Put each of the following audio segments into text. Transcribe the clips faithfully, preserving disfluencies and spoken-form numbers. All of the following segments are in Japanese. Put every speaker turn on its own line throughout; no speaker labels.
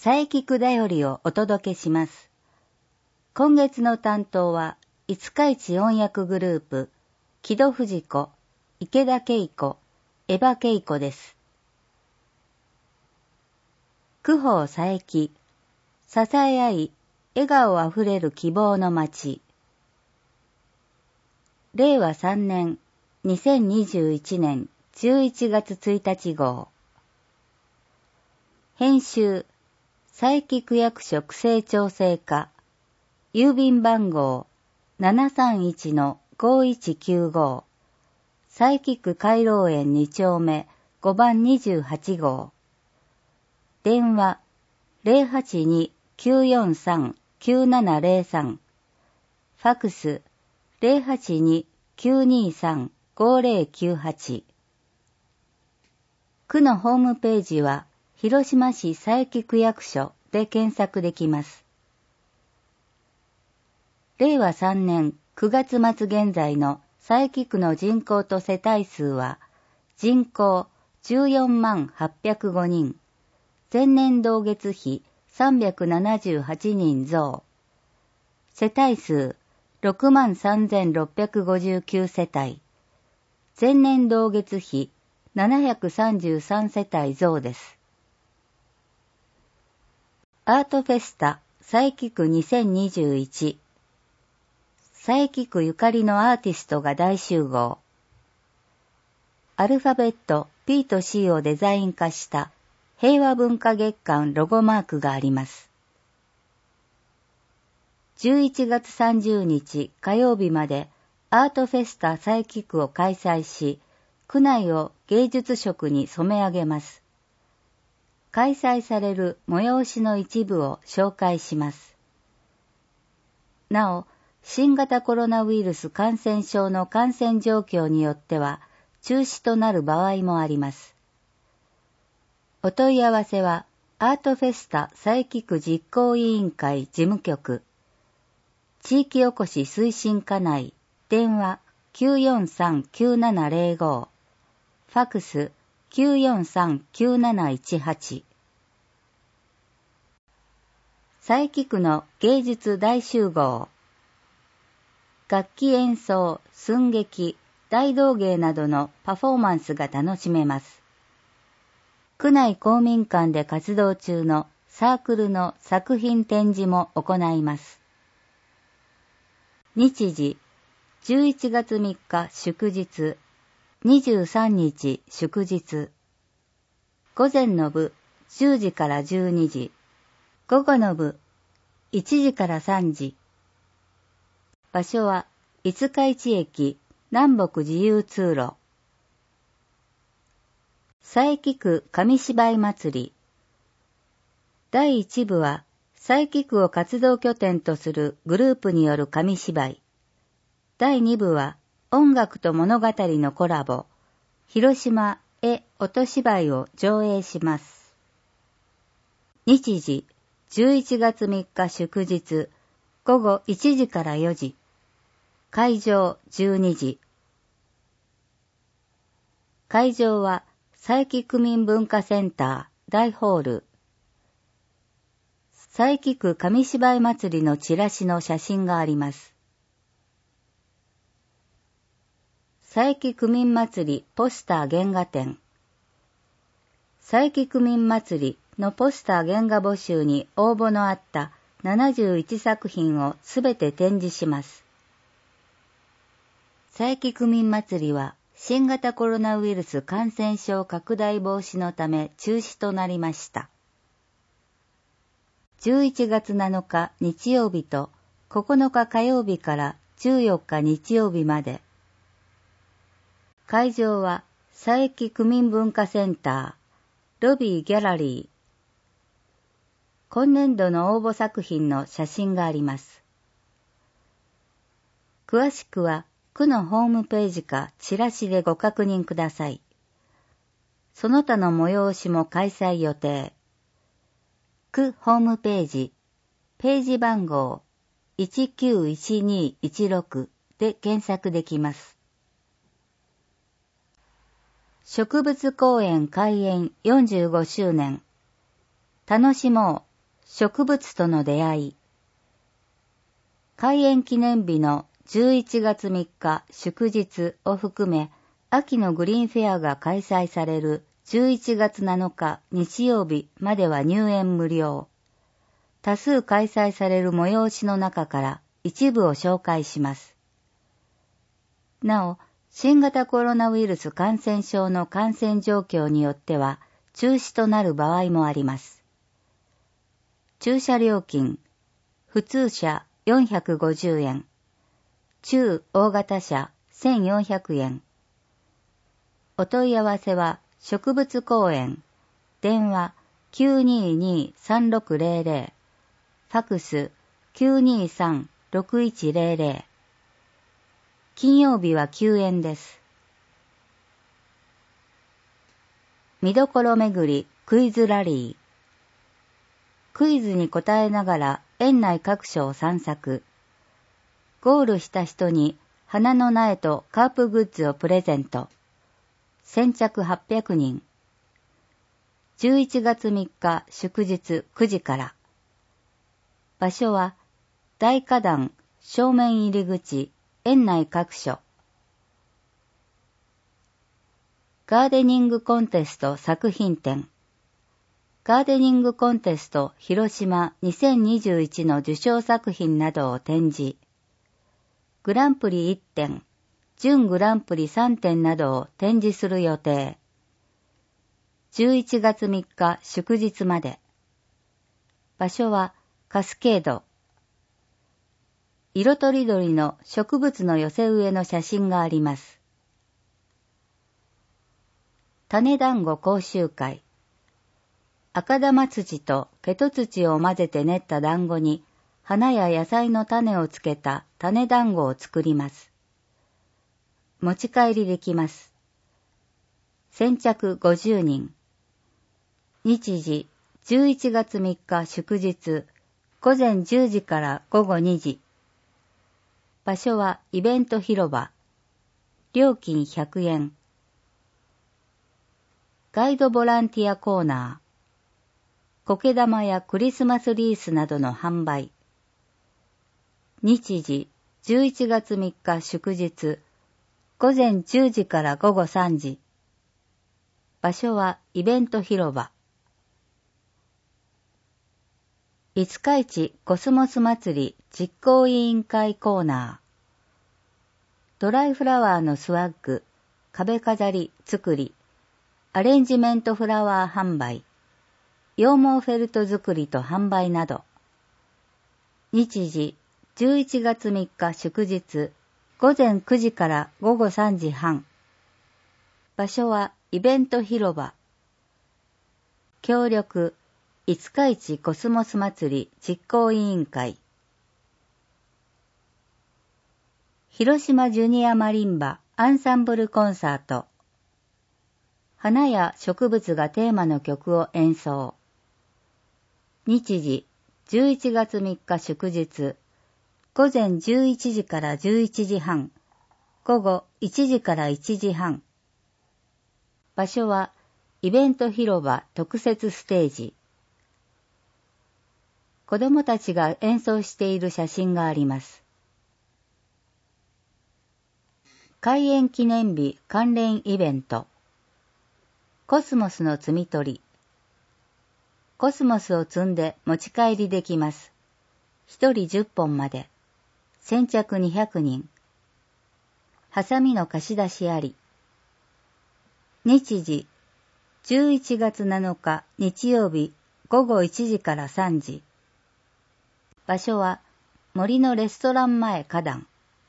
佐伯区だよりをお届けします。今月の担当は、五日市音訳グループ、木戸藤子、池田恵子、エヴァ恵子です。区宝佐伯、支え合い、笑顔あふれる希望の街。れいわさんねん、にせんにじゅういちねんじゅういちがつついたち号。編集、佐伯区役所区政調整課、郵便番号 ななさんいちのごいちきゅうご、佐伯区海楼園に丁目ごばんにじゅうはち号。電話 ゼロはちに きゅうよんさん きゅうななゼロさん、ファクス ゼロはちに きゅうにさん ごゼロきゅうはち。区のホームページは広島市佐伯区役所で検索できます。れいわさんねんくがつ末現在の佐伯区の人口と世帯数は人口じゅうよんまんはっぴゃくごにん、前年同月比さんびゃくななじゅうはちにん増、世帯数ろくまんさんぜんろっぴゃくごじゅうきゅう世帯、前年同月比ななひゃくさんじゅうさん世帯増です。アートフェスタ佐伯区にせんにじゅういち、佐伯区ゆかりのアーティストが大集合。アルファベット P と C をデザイン化した平和文化月間ロゴマークがあります。じゅういちがつさんじゅうにち火曜日までアートフェスタ佐伯区を開催し、区内を芸術色に染め上げます。開催される催しの一部を紹介します。なお、新型コロナウイルス感染症の感染状況によっては中止となる場合もあります。お問い合わせはアートフェスタ佐伯区実行委員会事務局、地域おこし推進課内、電話 きゅうよんさんきゅうななゼロご、ファクス きゅうよんさんきゅうなないちはち。佐伯区の芸術大集合。楽器演奏、寸劇、大道芸などのパフォーマンスが楽しめます。区内公民館で活動中のサークルの作品展示も行います。日時、じゅういちがつみっか祝日、にじゅうさんにち祝日。午前の部じゅうじからじゅうにじ、午後の部いちじからさんじ。場所は五日市駅南北自由通路。佐伯区紙芝居祭り。だいいち部は佐伯区を活動拠点とするグループによる紙芝居。だいに部は音楽と物語のコラボ、広島絵音芝居を上映します。日時、じゅういちがつみっか祝日、午後いちじからよじ。会場じゅうにじ。会場は佐伯区民文化センター大ホール。佐伯区紙芝居祭りのチラシの写真があります。佐伯区民祭りポスター原画展。佐伯区民祭りのポスター原画募集に応募のあったななじゅういちさくひんをすべて展示します。佐伯区民祭りは新型コロナウイルス感染症拡大防止のため中止となりました。じゅういちがつなのか日曜日とここのか火曜日からじゅうよっか日曜日まで。会場は佐伯区民文化センター、ロビーギャラリー。今年度の応募作品の写真があります。詳しくは区のホームページかチラシでご確認ください。その他の催しも開催予定。区ホームページ、ページ番号いちきゅういちにいちろくで検索できます。植物公園開園よんじゅうごしゅうねん。楽しもう植物との出会い。開園記念日のじゅういちがつみっか祝日を含め、秋のグリーンフェアが開催されるじゅういちがつなのか日曜日までは入園無料。多数開催される催しの中から一部を紹介します。なお、新型コロナウイルス感染症の感染状況によっては中止となる場合もあります。駐車料金、普通車よんひゃくごじゅうえん、中大型車せんよんひゃくえん。お問い合わせは植物公園、電話 きゅうにーにーさんろくぜろぜろ、ファクス きゅうにーさんろくいちぜろぜろ。金曜日は休園です。見どころ巡りクイズラリー。クイズに答えながら園内各所を散策。ゴールした人に花の苗とカープグッズをプレゼント。先着はっぴゃくにん。じゅういちがつみっか祝日くじから。場所は大花壇正面入り口園内各所。ガーデニングコンテスト作品展。ガーデニングコンテスト広島にせんにじゅういちの受賞作品などを展示。グランプリいってん、準グランプリさんてんなどを展示する予定。じゅういちがつみっか祝日まで。場所はカスケード。色とりどりの植物の寄せ植えの写真があります。種団子講習会。赤玉土とケト土を混ぜて練った団子に花や野菜の種をつけた種団子を作ります。持ち帰りできます。先着ごじゅうにん。日時じゅういちがつみっか祝日ごぜんじゅうじからごごにじ。場所はイベント広場。料金ひゃくえん。ガイドボランティアコーナー。苔玉やクリスマスリースなどの販売。日時じゅういちがつみっか祝日ごぜんじゅうじからごごさんじ。場所はイベント広場。五日市コスモス祭り実行委員会コーナー。ドライフラワーのスワッグ、壁飾り作り、アレンジメントフラワー販売、羊毛フェルト作りと販売など。日時じゅういちがつみっか祝日ごぜんくじからごごさんじはん。場所はイベント広場。協力五日市コスモス祭り実行委員会。広島ジュニアマリンバアンサンブルコンサート。花や植物がテーマの曲を演奏。日時じゅういちがつみっか祝日ごぜんじゅういちじからじゅういちじはん、ごごいちじからいちじはん。場所はイベント広場特設ステージ。子どもたちが演奏している写真があります。開園記念日関連イベント。コスモスの摘み取り。コスモスを摘んで持ち帰りできます。一人じゅっぽんまで。先着にひゃくにん。ハサミの貸し出しあり。日時じゅういちがつなのか日曜日ごごいちじからさんじ。場所は森のレストラン前花壇。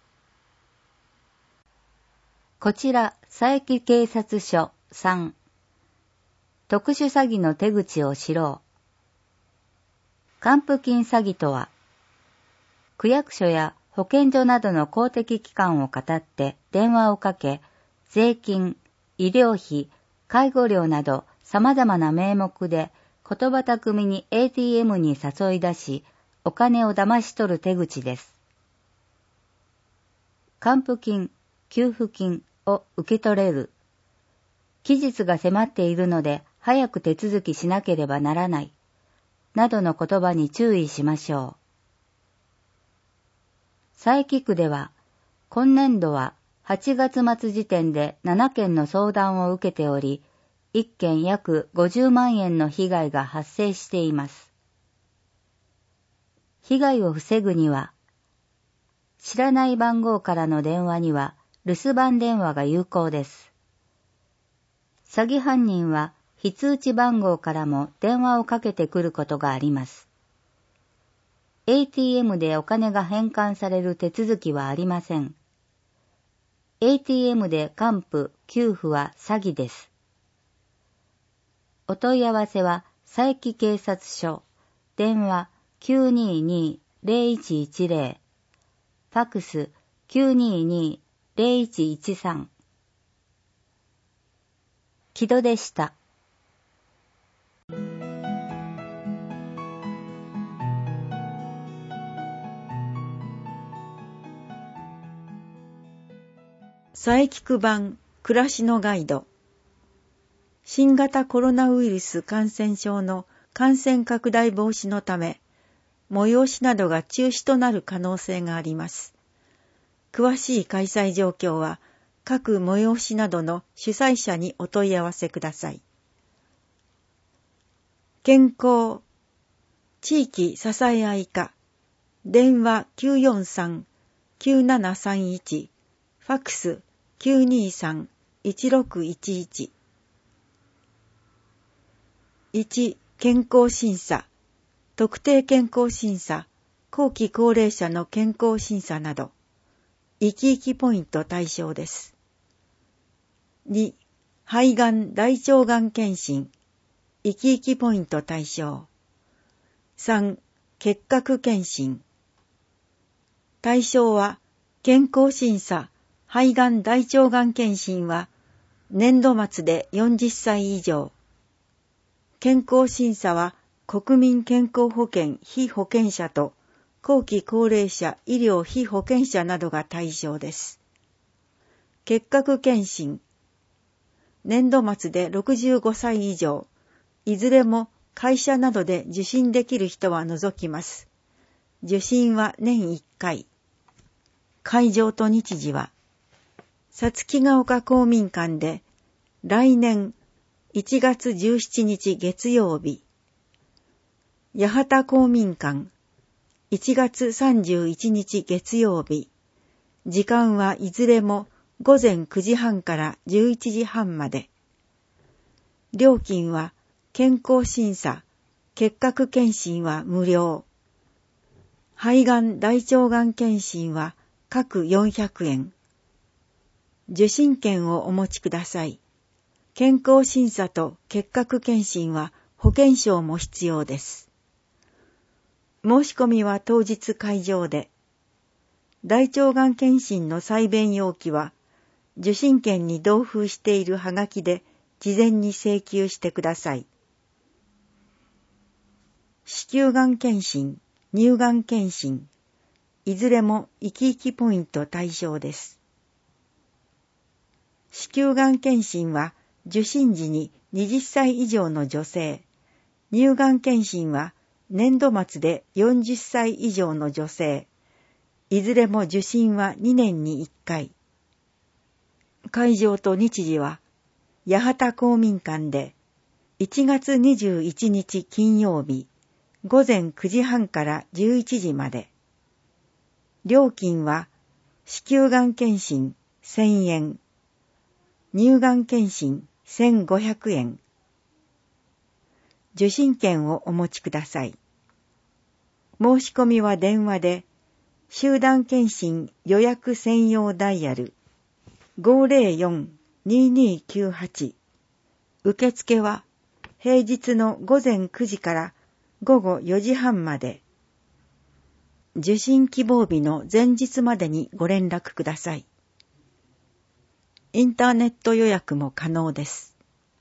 こちら佐伯警察署さん。特殊詐欺の手口を知ろう。還付金詐欺とは、区役所や保健所などの公的機関を騙って電話をかけ、税金、医療費、介護料など様々な名目で言葉巧みに エーティーエム に誘い出し、お金を騙し取る手口です。還付金、給付金を受け取れる。期日が迫っているので早く手続きしなければならない。 などの言葉に注意しましょう。佐伯区では、今年度ははちがつ末時点でななけんの相談を受けており、いっけん約ごじゅうまんえんの被害が発生しています。被害を防ぐには、知らない番号からの電話には留守番電話が有効です。詐欺犯人は非通知番号からも電話をかけてくることがあります。エーティーエム でお金が返還される手続きはありません。エーティーエム で還付・給付は詐欺です。お問い合わせは佐伯警察署、電話 きゅうにーにー ゼロいちいちゼロ、ファックス きゅうにーにー ゼロいちいちさん。木戸でした。
佐伯区版暮らしのガイド。新型コロナウイルス感染症の感染拡大防止のため、催しなどが中止となる可能性があります。詳しい開催状況は、各催しなどの主催者にお問い合わせください。健康、地域支え合い課、電話 きゅうよんさん きゅうななさんいち、ファックス きゅうにーさん いちろくいちいち。いち. 健康審査、特定健康審査、後期高齢者の健康審査など、生き生きポイント対象です。に. 肺がん大腸がん検診、生き生きポイント対象。さん. 結核検診。対象は、健康審査、肺がん大腸がん検診は、年度末でよんじゅっさい以上。健康審査は、国民健康保険被保険者と、後期高齢者医療被保険者などが対象です。結核検診。年度末でろくじゅうごさい以上、いずれも会社などで受診できる人は除きます。受診は年いっかい。会場と日時は、さつきが丘公民館で、来年いちがつじゅうしちにち月曜日。八幡公民館、いちがつさんじゅういちにち月曜日。時間はいずれもごぜんくじはんからじゅういちじはんまで。料金は健康審査、結核検診は無料。肺がん大腸がん検診は各よんひゃくえん。受診券をお持ちください。健康審査と結核検診は保険証も必要です。申し込みは当日会場で。大腸がん検診の採便要記は、受診券に同封しているはがきで事前に請求してください。子宮がん検診、乳がん検診、いずれも生き生きポイント対象です。子宮がん検診は受診時にはたち以上の女性、乳がん検診は年度末でよんじゅっさい以上の女性、いずれも受診はにねんにいっかい。会場と日時は、八幡公民館でいちがつにじゅういちにち金曜日、ごぜんくじはんからじゅういちじまで。料金は、子宮がん検診せんえん、乳がん検診せんごひゃくえん。受診券をお持ちください。申し込みは電話で、集団検診予約専用ダイヤル ごぜろよん にーにーきゅうはち。受付は平日のごぜんくじからごごよじはんまで。受診希望日の前日までにご連絡ください。インターネット予約も可能です。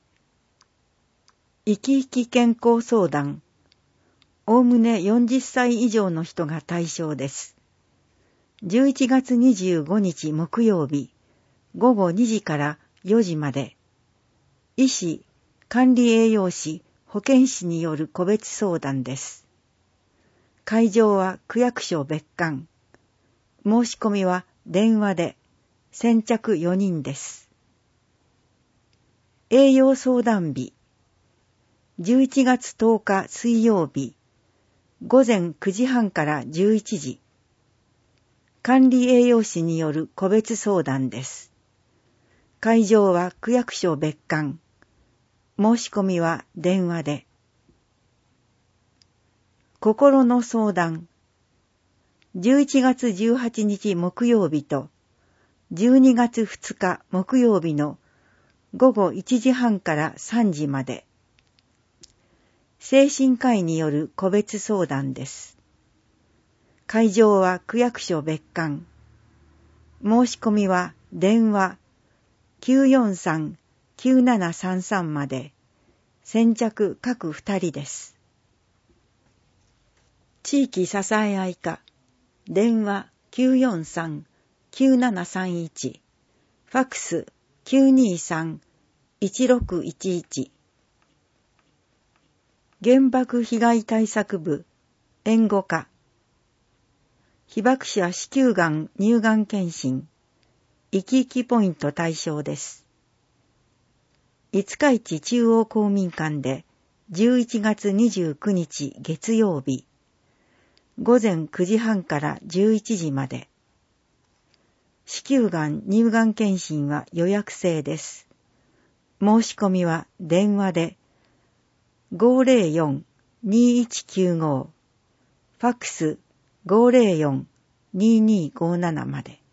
生き生き健康相談。おおむねよんじゅっさい以上の人が対象です。じゅういちがつにじゅうごにち木曜日、ごごにじからよじまで。医師、管理栄養士、 保健師による個別相談です。会場は区役所別館。申し込みは電話で。先着よにんです。栄養相談日。じゅういちがつとおか水曜日。ごぜんくじはんからじゅういちじ。管理栄養士による個別相談です。会場は区役所別館。申し込みは電話で。心の相談。じゅういちがつじゅうはちにち木曜日とじゅうにがつふつか木曜日のごごいちじはんからさんじまで。精神科医による個別相談です。会場は区役所別館。申し込みは電話 きゅうよんさんきゅうななさんさん まで。先着各ふたりです。地域支え合い課。電話 きゅうよんさんきゅうななさんいち。ファックス きゅうにさんいちろくいちいち。原爆被害対策部援護課。被爆者子宮がん乳がん検診。生き生きポイント対象です。五日市中央公民館でじゅういちがつにじゅうくにち月曜日。ごぜんくじはんからじゅういちじまで。子宮がん乳がん検診は予約制です。申し込みは電話で ごーぜろよんにいちきゅうご。ファックス ごーぜろよんにーにーごーなな まで。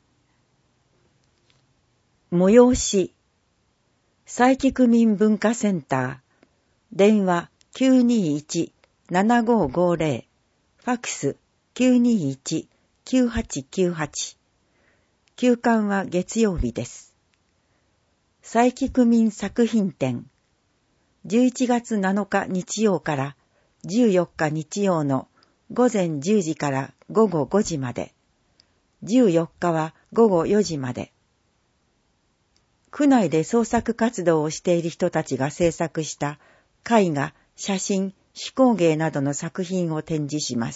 催し。佐伯区民文化センター。電話 きゅうにいちななごごぜろ。ファックス きゅうにいちきゅうはちきゅうはち。休館は月曜日です。佐伯区民作品展。じゅういちがつなのか日曜からじゅうよっか日曜のごぜんじゅうじからごごごじまで。じゅうよっかはごごよじまで。区内で創作活動をしている人たちが制作した絵画、写真、手工芸などの作品を展示します。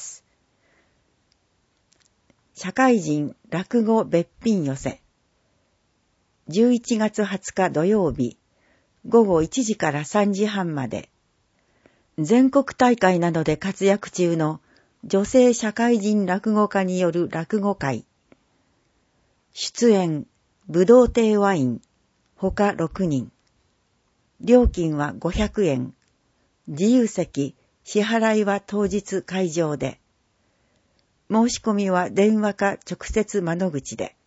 社会人落語別品寄せ。じゅういちがつはつか土曜日、ごごいちじからさんじはんまで。全国大会などで活躍中の女性社会人落語家による落語会。出演、ぶどう亭ワイン、他ろくにん。料金はごひゃくえん。自由席、支払いは当日会場で。申し込みは電話か直接窓口で。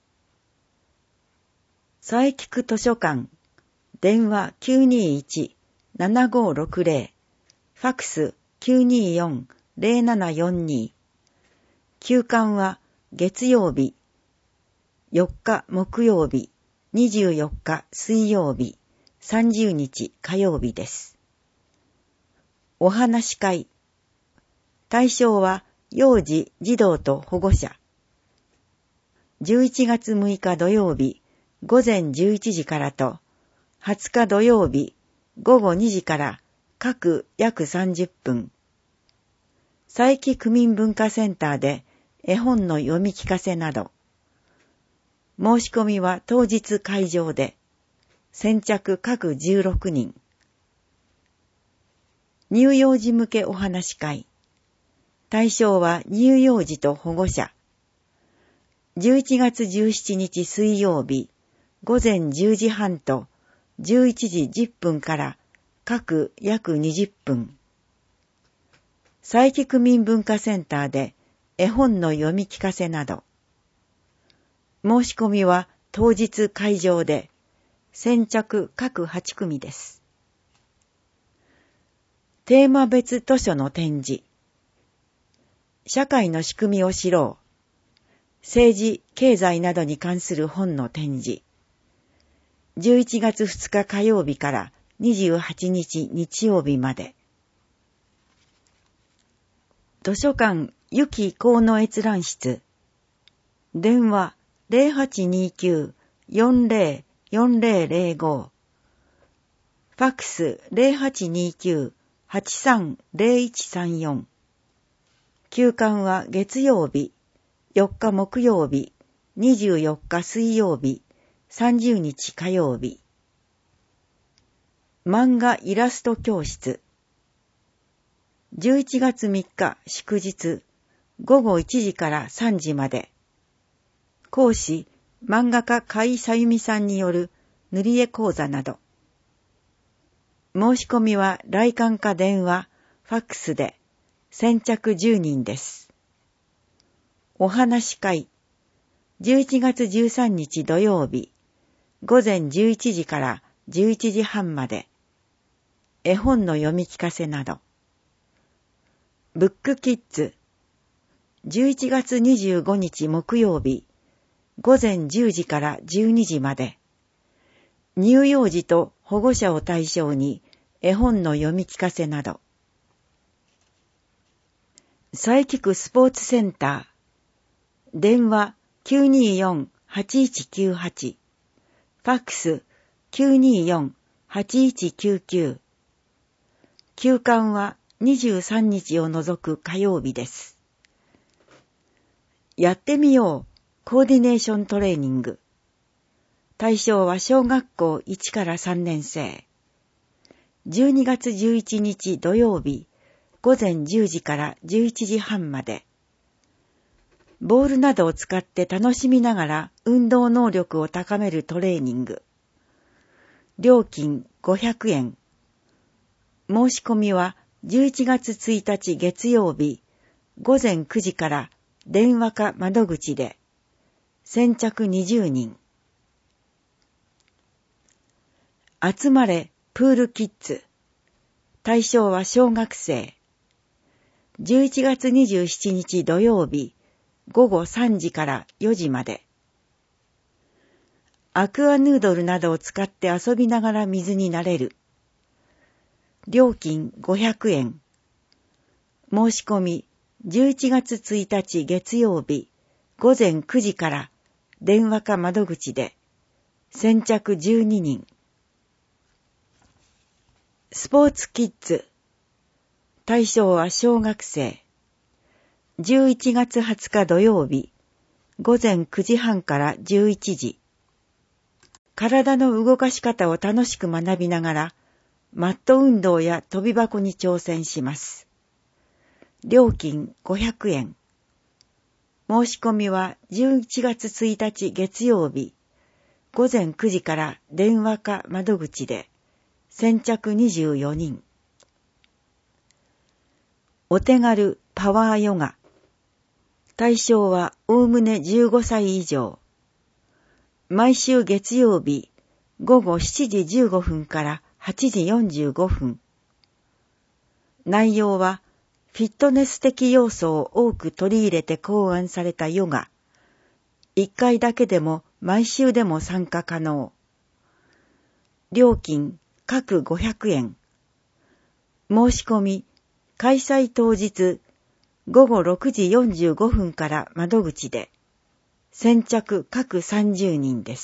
佐伯区図書館。電話 きゅうにいちななごろくぜろ。ファックス きゅうによんぜろななよんに。休館は月曜日、よっか木曜日、にじゅうよっか水曜日、さんじゅうにち火曜日です。お話し会。対象は幼児、児童と保護者。じゅういちがつむいか土曜日、ごぜんじゅういちじからと、はつか土曜日、ごごにじから各約さんじゅっぷん。佐伯区民文化センターで絵本の読み聞かせなど。申し込みは当日会場で、先着各じゅうろくにん。乳幼児向けお話会。対象は乳幼児と保護者。じゅういちがつじゅうしちにち水曜日、ごぜんじゅうじはんとじゅういちじじゅっぷんから各約にじゅっぷん。佐伯区民文化センターで絵本の読み聞かせなど。申し込みは当日会場で、先着各はちくみです。テーマ別図書の展示。社会の仕組みを知ろう。政治、経済などに関する本の展示。じゅういちがつふつか火曜日からにじゅうはちにち日曜日まで。図書館ゆき高野閲覧室。電話ぜろはちにきゅうよんぜろよんぜろぜろご。ファックスぜろはちにきゅうはちさんゼロいちさんよん。休館は月曜日、よっか木曜日、にじゅうよっか水曜日、さんじゅうにち火曜日。漫画イラスト教室。じゅういちがつみっか祝日、ごごいちじからさんじまで。講師、漫画家甲斐さゆみさんによる塗り絵講座など。申し込みは来館か電話、ファックスで、先着じゅうにんです。お話し会、じゅういちがつじゅうさんにち土曜日、ごぜんじゅういちじからじゅういちじはんまで。絵本の読み聞かせなど。ブックキッズ、じゅういちがつにじゅうごにち木曜日、ごぜんじゅうじからじゅうにじまで。乳幼児と保護者を対象に絵本の読み聞かせなど。佐伯区スポーツセンター。電話 きゅうにーよんはちいちきゅうはち。ファックス きゅうにーよんはちいちきゅうきゅう。休館はにじゅうさんにちを除く火曜日です。やってみようコーディネーショントレーニング。対象は小学校いちからさんねん生。じゅうにがつじゅういちにち土曜日、ごぜんじゅうじからじゅういちじはんまで。ボールなどを使って楽しみながら運動能力を高めるトレーニング。料金ごひゃくえん。申し込みはじゅういちがつついたち月曜日、ごぜんくじから電話か窓口で。先着にじゅうにん。集まれプールキッズ。対象は小学生。じゅういちがつにじゅうしちにち土曜日、ごごさんじからよじまで。アクアヌードルなどを使って遊びながら水に慣れる。料金ごひゃくえん。申し込みじゅういちがつついたち月曜日、ごぜんくじから電話か窓口で。先着じゅうににん。スポーツキッズ。対象は小学生。じゅういちがつはつか土曜日、ごぜんくじはんからじゅういちじ。体の動かし方を楽しく学びながら、マット運動や飛び箱に挑戦します。料金ごひゃくえん。申し込みはじゅういちがつついたち月曜日、ごぜんくじから電話か窓口で。先着にじゅうよにん。お手軽パワーヨガ。対象はおおむねじゅうごさい以上。毎週月曜日、ごごしちじじゅうごふんからはちじよんじゅうごふん。内容はフィットネス的要素を多く取り入れて考案されたヨガ。いっかいだけでも毎週でも参加可能。料金各ごひゃくえん。申し込み、開催当日、ごごろくじよんじゅうごふんから窓口で。先着各さんじゅうにんです。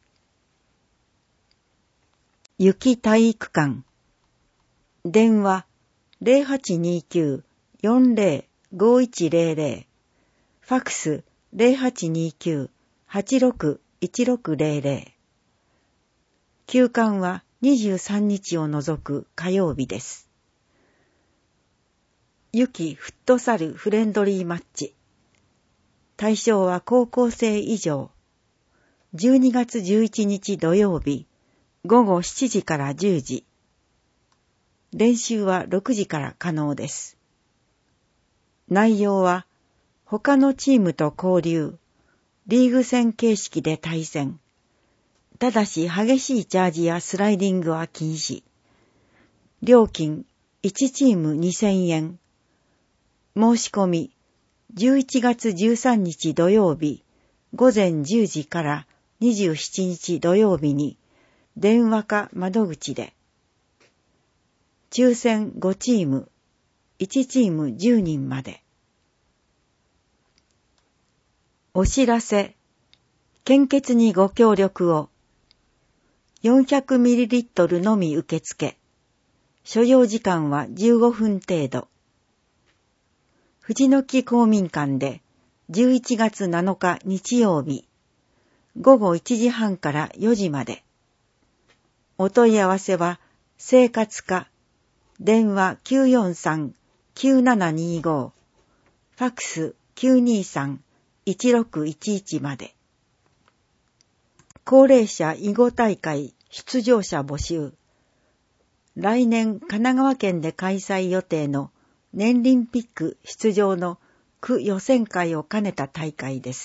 雪体育館。電話ゼロはちにきゅうよんゼロごいちゼロゼロ。ファックスゼロはちにきゅうはちろくいちろくゼロゼロ。休館はにじゅうさんにちを除く火曜日です。雪フットサルフレンドリーマッチ。対象は高校生以上。じゅうにがつじゅういちにち土曜日、ごごしちじからじゅうじ。練習はろくじから可能です。内容は、他のチームと交流、リーグ戦形式で対戦。ただし激しいチャージやスライディングは禁止。料金いちチームにせんえん。申し込みじゅういちがつじゅうさんにち土曜日ごぜんじゅうじからにじゅうしちにち土曜日に電話か窓口で。抽選ごチーム、いちチームじゅうにんまで。お知らせ。献血にご協力を。よんひゃくミリリットル のみ受付。 所要時間はじゅうごふん程度。藤の木公民館でじゅういちがつなのか日曜日、ごごいちじはんからよじまで。お問い合わせは生活課、電話 きゅうよんさん きゅうななにご、ファックス きゅうにさん いちろくいちいちまで。高齢者囲碁大会出場者募集。来年神奈川県で開催予定の年リンピック出場の区予選会を兼ねた大会です。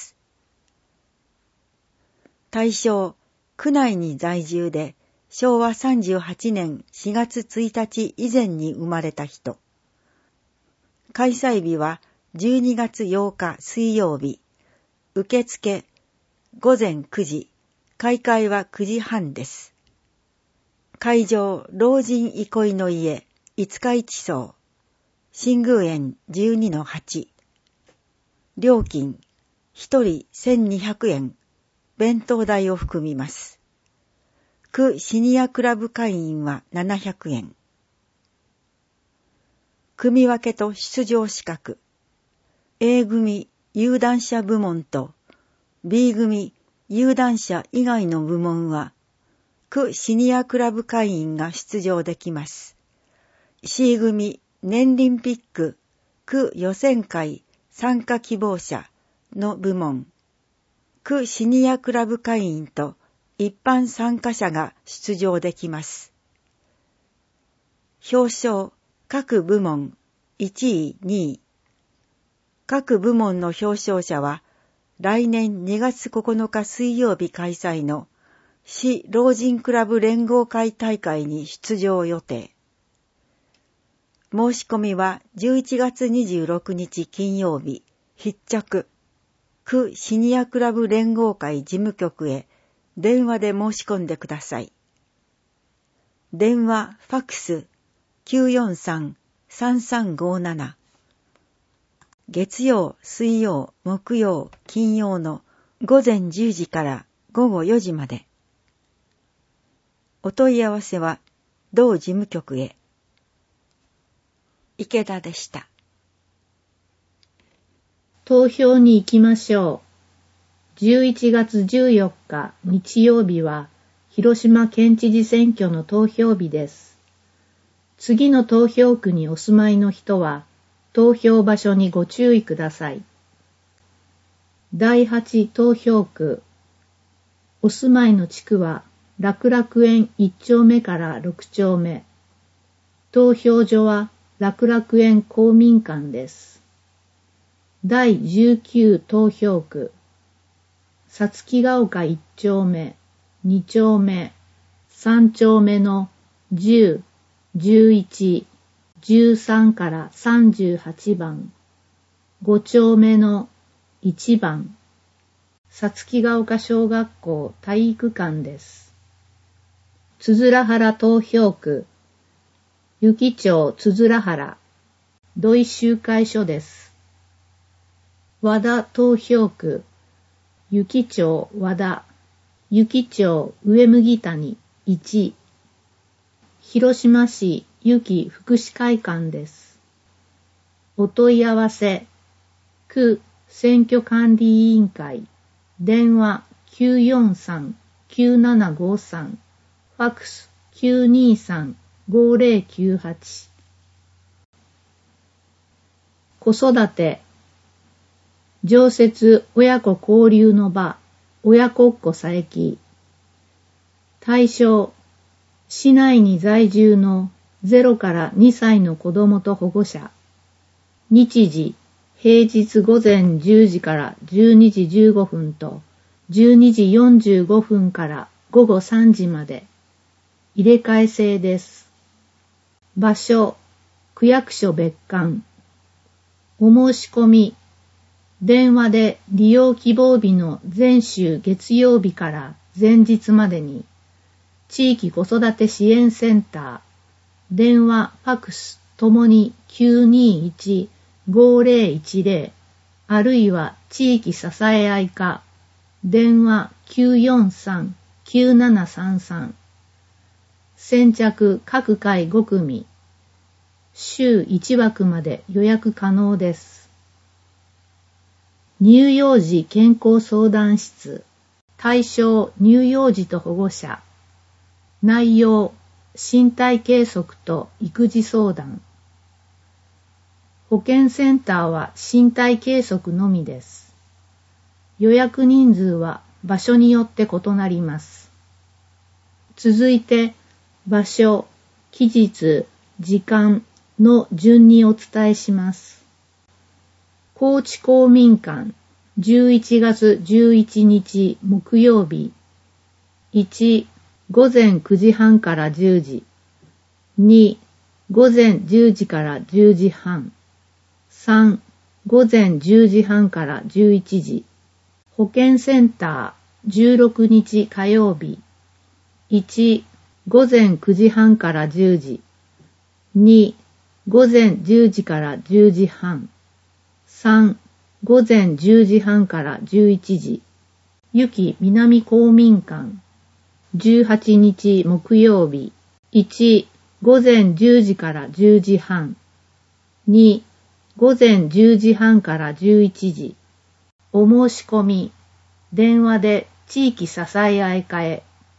対象、区内に在住でしょうわさんじゅうはちねんしがつついたち以前に生まれた人。開催日はじゅうにがつようか水曜日。受付ごぜんくじ、開会はくじはんです。会場、老人憩いの家、五日市荘、新宮園 じゅうにのはち。料金、ひとりせんにひゃくえん、弁当代を含みます。区シニアクラブ会員はななひゃくえん。組分けと出場資格。A 組有段者部門と B 組有段者以外の部門は区シニアクラブ会員が出場できます。C 組年リンピック区予選会参加希望者の部門、区シニアクラブ会員と一般参加者が出場できます。表彰、各部門いちい、にい。各部門の表彰者は来年にがつここのか水曜日開催の市老人クラブ連合会大会に出場予定。申し込みはじゅういちがつにじゅうろくにち金曜日、必着、区シニアクラブ連合会事務局へ電話で申し込んでください。電話、ファックス きゅうよんさん さんさんごなな。月曜、水曜、木曜、金曜のごぜんじゅうじからごごよじまで。お問い合わせは同事務局へ。池田でした。
投票に行きましょう。じゅういちがつじゅうよっか日曜日は広島県知事選挙の投票日です。次の投票区にお住まいの人は投票場所にご注意ください。だいはち投票区。お住まいの地区は楽楽園いっちょうめからろくちょうめ。投票所は楽楽園公民館です。だいじゅうきゅう投票区。さつきが丘いっちょうめ、にちょうめ、さんちょうめのじゅう、じゅういち、じゅうさんからさんじゅうはちばん、ごちょうめのいちばん、さつきが丘小学校体育館です。つづらはら投票区、ゆき町つづらはら、土井集会所です。和田投票区、ゆき町和田、ゆき町上麦谷いち、広島市ゆき福祉会館です。お問い合わせ、区選挙管理委員会、電話 きゅうよんさん きゅうななごさん、ファックス きゅうにさん ごぜろきゅうはち。子育て、常設親子交流の場、親子っこ佐伯。対象、市内に在住のゼロからにさいの子どもと保護者。日時、平日午前じゅうじからじゅうにじじゅうごふんとじゅうにじよんじゅうごふんからごごさんじまで。入れ替え制です。場所、区役所別館。お申し込み、電話で利用希望日の前週月曜日から前日までに、地域子育て支援センター、電話、ファックスともに きゅうにいち ごぜろいちぜろ、あるいは地域支え合い課、電話 きゅうよんさん きゅうななさんさん。先着各回ごくみ、 週いちわくまで予約可能です。乳幼児健康相談室、対象乳幼児と保護者、内容身体計測と育児相談。保健センターは身体計測のみです。予約人数は場所によって異なります。続いて、場所、期日、時間の順にお伝えします。高知公民館、じゅういちがつじゅういちにち木曜日。いち、午前くじはんからじゅうじ。に、午前じゅうじからじゅうじはん。さん、午前じゅうじはんからじゅういちじ。保健センター、じゅうろくにち火曜日。いち、午前くじはんからじゅうじ。に、午前じゅうじからじゅうじはん。さん、午前じゅうじはんからじゅういちじ。ゆき南公民館。じゅうはちにち木曜日。いち、午前じゅうじからじゅうじはん。に、午前じゅうじはんからじゅういちじ。お申し込み。電話で地域支え合い会。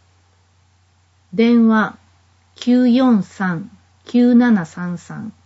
電話 きゅうよんさんきゅうななさんさん。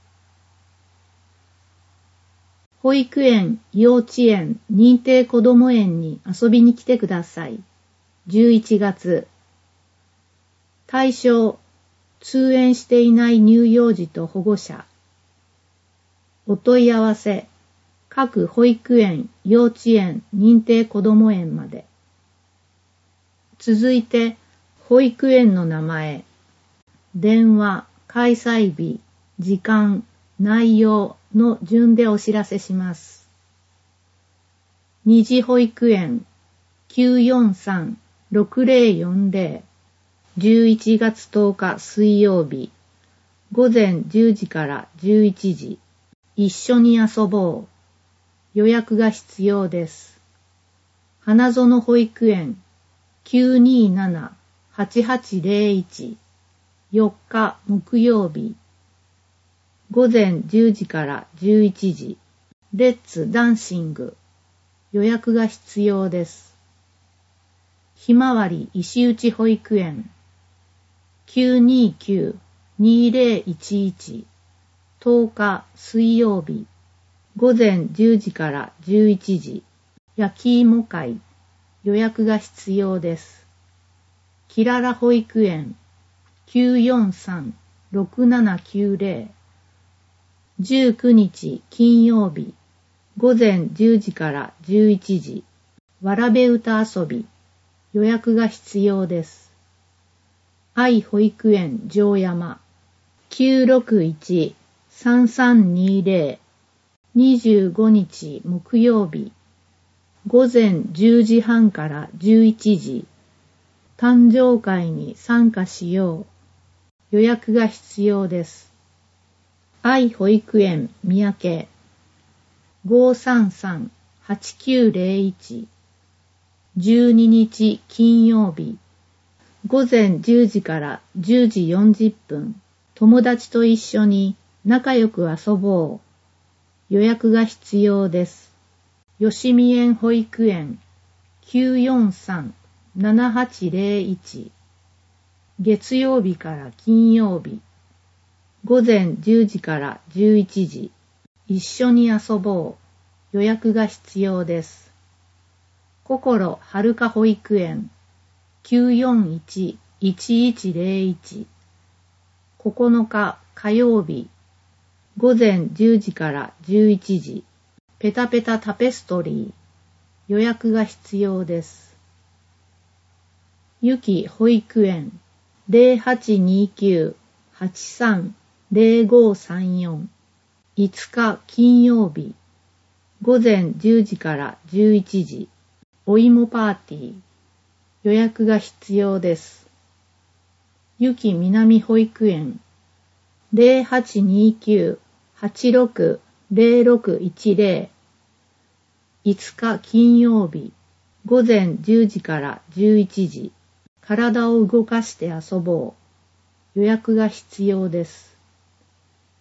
保育園、幼稚園、認定こども園に遊びに来てください。じゅういちがつ。対象、通園していない乳幼児と保護者。お問い合わせ、各保育園、幼稚園、認定こども園まで。続いて、保育園の名前、電話、開催日、時間、内容の順でお知らせします。二次保育園 きゅうよんさんろくぜろよんぜろ じゅういちがつとおか水曜日午前じゅうじからじゅういちじ一緒に遊ぼう。予約が必要です。花園保育園 きゅうにーななはちはちぜろいち よっか木曜日午前じゅうじからじゅういちじレッツダンシング。予約が必要です。ひまわり石内保育園 きゅうにーきゅうにーぜろいちいち とおか水曜日午前じゅうじからじゅういちじ焼き芋会。予約が必要です。きらら保育園 きゅうよんさんろくななきゅうぜろ じゅうくにち金曜日午前じゅうじからじゅういちじわらべ歌遊び。予約が必要です。愛保育園城山 きゅうろくいちさんさんにーぜろ にじゅうごにち木曜日午前じゅうじはんからじゅういちじ誕生会に参加しよう。予約が必要です。愛保育園三宅 ごーさんさんはちきゅうぜろいち じゅうににち金曜日午前じゅうじからじゅうじよんじゅっぷん友達と一緒に仲良く遊ぼう。予約が必要です。吉見園保育園 きゅうよんさんななはちぜろいち 月曜日から金曜日午前じゅうじからじゅういちじ一緒に遊ぼう。予約が必要です。心はるか保育園 きゅうよんいちいちいちぜろいち ここのか火曜日午前じゅうじからじゅういちじペタペタタペストリー。予約が必要です。ゆき保育園 ぜろはちにきゅうはちさんぜろごさんよん いつか金曜日午前じゅうじからじゅういちじお芋パーティー。予約が必要です。ゆき南保育園 ぜろはちにきゅうはちろくぜろろくいちぜろ いつか金曜日午前じゅうじからじゅういちじ体を動かして遊ぼう。予約が必要です。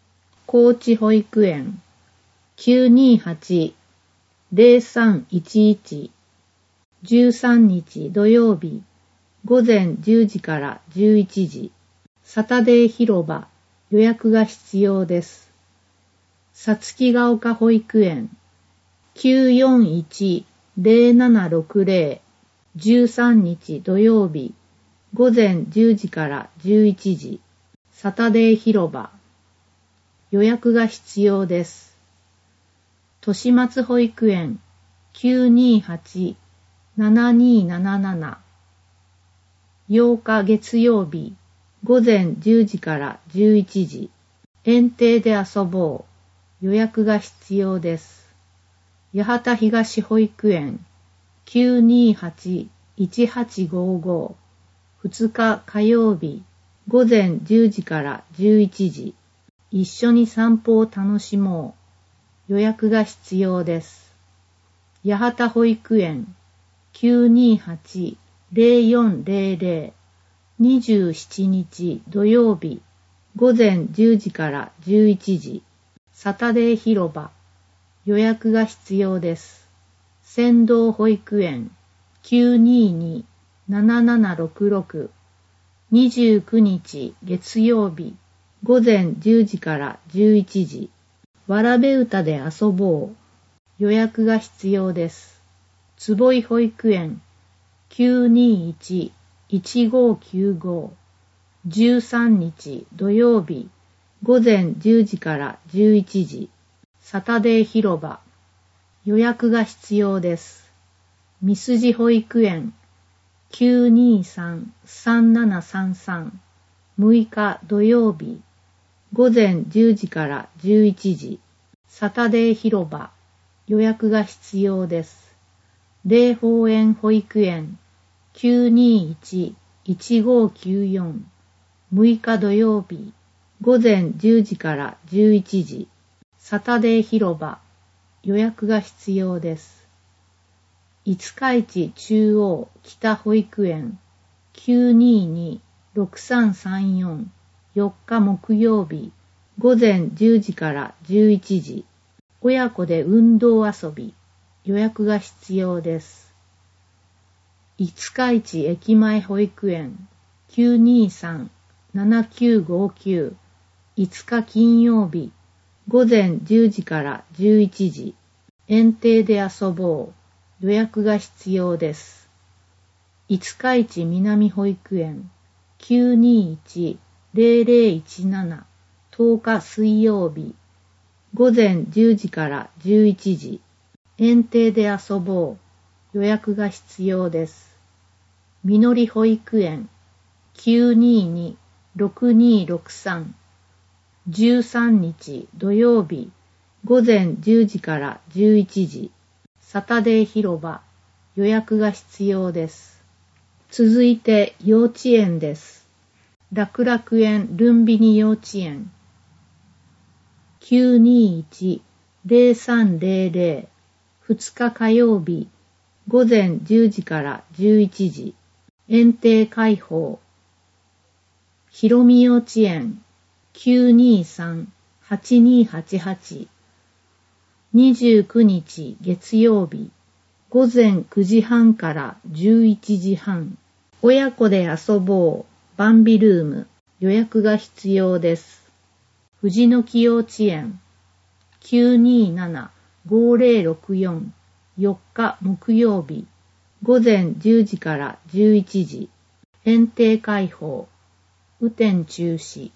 高知保育園 きゅうにーはち ゼロさんいちいち じゅうさんにち土曜日午前じゅうじからじゅういちじサタデー広場予約が必要です。さつきが丘保育園 きゅうよんいち ゼロななろくゼロ じゅうさんにち土曜日午前じゅうじからじゅういちじサタデー広場予約が必要です。としまつ保育園 きゅうにーはち ななにーなななな ようか月曜日午前じゅうじからじゅういちじ園庭で遊ぼう予約が必要です。八幡東保育園 きゅうにーはち いちはちごーご ふつか火曜日午前じゅうじからじゅういちじ一緒に散歩を楽しもう予約が必要です。八幡保育園 きゅうにーはち ゼロよんゼロゼロ にじゅうしちにち土曜日午前じゅうじからじゅういちじサタデー広場予約が必要です。仙道保育園 きゅうにーに ななななろくろく にじゅうくにち月曜日午前じゅうじからじゅういちじわらべ歌で遊ぼう予約が必要です。坪井保育園 きゅうにーいち いちごーきゅうご じゅうさんにち土曜日午前じゅうじからじゅういちじサタデー広場予約が必要です。みすじ保育園 きゅうにーさん さんななさんさん むいか土曜日午前じゅうじからじゅういちじサタデー広場予約が必要です。霊宝園保育園 きゅうにーいち いちごーきゅうよん むいか土曜日午前じゅうじからじゅういちじサタデー広場予約が必要です。五日市中央北保育園 きゅうにーに ろくさんさんよん よっか木曜日午前じゅうじからじゅういちじ親子で運動遊び予約が必要です。五日市駅前保育園 きゅうにーさん ななきゅうごきゅう いつか金曜日午前じゅうじからじゅういちじ園庭で遊ぼう予約が必要です。五日市南保育園 きゅうにーいち ゼロゼロいちなな とおか水曜日午前じゅうじからじゅういちじ園庭で遊ぼう予約が必要です。みのり保育園 きゅうにーに ろくにーろくさん じゅうさんにち土曜日午前じゅうじからじゅういちじサタデー広場予約が必要です。続いて幼稚園です。楽楽園ルンビニ幼稚園 きゅうにーいち ゼロさんゼロゼロ ふつか火曜日午前じゅうじからじゅういちじ園庭開放ひろみ幼稚園 きゅうにーさん はちにーはちはち にじゅうくにち月曜日午前くじはんからじゅういちじはん親子で遊ぼうバンビルーム予約が必要です。藤の木幼稚園 きゅうにーなな ごゼロろくよん よっか木曜日午前じゅうじからじゅういちじ園庭開放雨天中止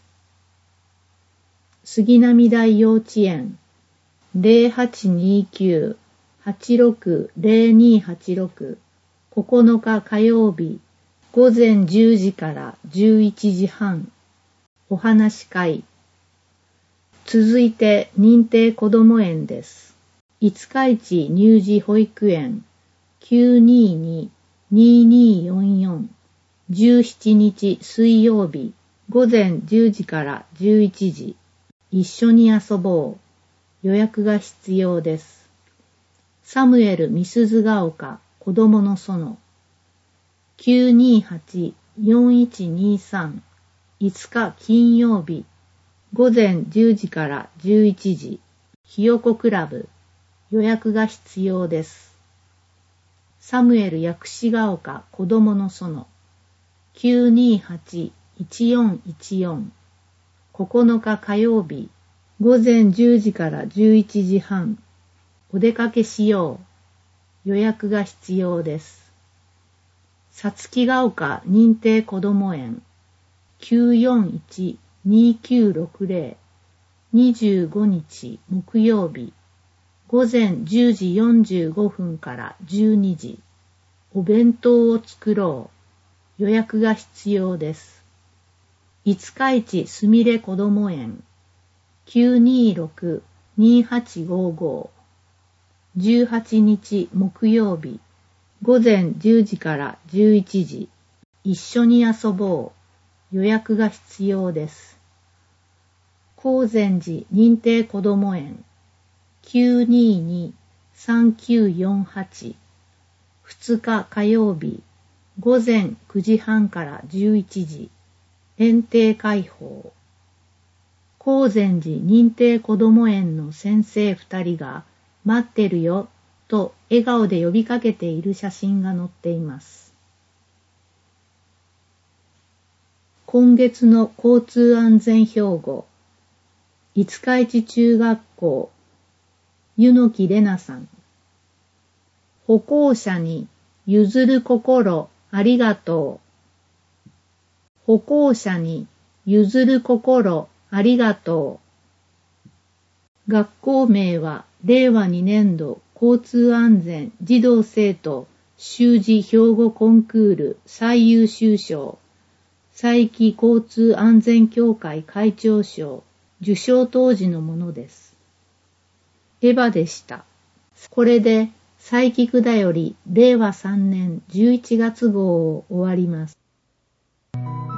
杉並台幼稚園 ゼロはちにーきゅう はちろくゼロにーはちろく ここのか火曜日午前じゅうじからじゅういちじはんお話し会続いて認定こども園です。五日市乳児保育園 きゅうにーに にーにーよんよん じゅうしちにち水曜日午前じゅうじからじゅういちじ一緒に遊ぼう予約が必要です。サムエル・ミスズが丘子どもの園 きゅうにーはち よんいちにーさん いつか金曜日午前じゅうじからじゅういちじ、ひよこクラブ、予約が必要です。サムエル薬師が丘子どもの園、きゅうにはち いちよんいちよん、ここのか火曜日、午前じゅうじからじゅういちじはん、お出かけしよう、予約が必要です。さつきが丘認定こども園、きゅうよんいち にきゅうろくぜろ、にじゅうごにち木曜日、午前じゅうじよんじゅうごふんからじゅうにじ、お弁当を作ろう、予約が必要です。五日市すみれこども園、きゅうにろく にはちごご、じゅうはちにち木曜日、午前じゅうじからじゅういちじ、一緒に遊ぼう、予約が必要です。高善寺認定こども園、きゅうにに さんきゅうよんはち、ふつか火曜日、午前くじはんからじゅういちじ、園庭開放。高善寺認定こども園の先生二人が待ってるよと笑顔で呼びかけている写真が載っています。今月の交通安全標語、五日市中学校、湯野木玲奈さん。歩行者に譲る心ありがとう。歩行者に譲る心ありがとう。学校名はれいわにねんど交通安全児童生徒習字標語コンクール最優秀賞、佐伯交通安全協会会長賞受賞当時のものです。エヴァでした。これで佐伯くだよりれいわさんねんじゅういちがつ号を終わります。